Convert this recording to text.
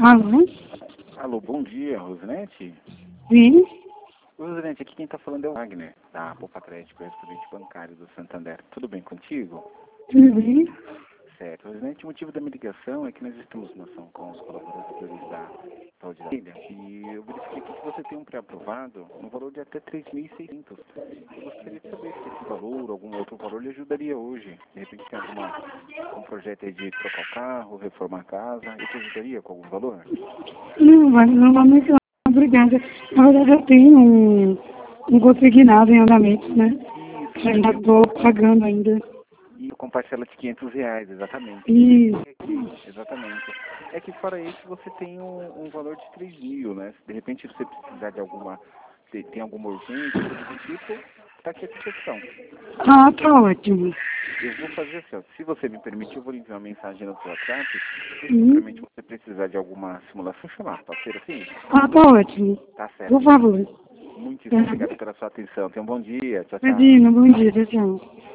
Alô? Alô, bom dia, Rosinete. Sim? Rosinete, aqui quem está falando é o Wagner, da Poupa Crédito, correspondente bancário do Santander. Tudo bem contigo? Tudo bem? Certo. Rosinete, o motivo da minha ligação é que nós estamos na ação com os colaboradores da Saúde da Ilha e eu verifiquei aqui que você tem um pré-aprovado no valor de até 3.600. Eu gostaria de saber se esse valor ou algum outro valor lhe ajudaria hoje. De repente tem algum projeto aí de trocar o carro, reformar a casa, eu te ajudaria com algum valor? Não, mas normalmente não. Obrigada. Na verdade, eu tenho um consignado em andamento, né? Isso, Que ainda estou pagando ainda. e com parcela de R$ 500, exatamente. E, Exatamente. É que fora isso você tem um valor de 3.000, né? Se de repente você precisar de tem alguma urgência, coisa do tipo, tá aqui a disposição. tá ótimo. Eu vou fazer assim, ó, se você me permitir, eu vou lhe enviar uma mensagem no seu WhatsApp, se Sim. futuramente você precisar de alguma simulação, chamar, pode ser assim? Tá ótimo. Tá certo, Por então. favor. Muitíssimo obrigado pela sua atenção. Tenha um bom dia. Tchau, tchau. Imagina, bom dia, tchau.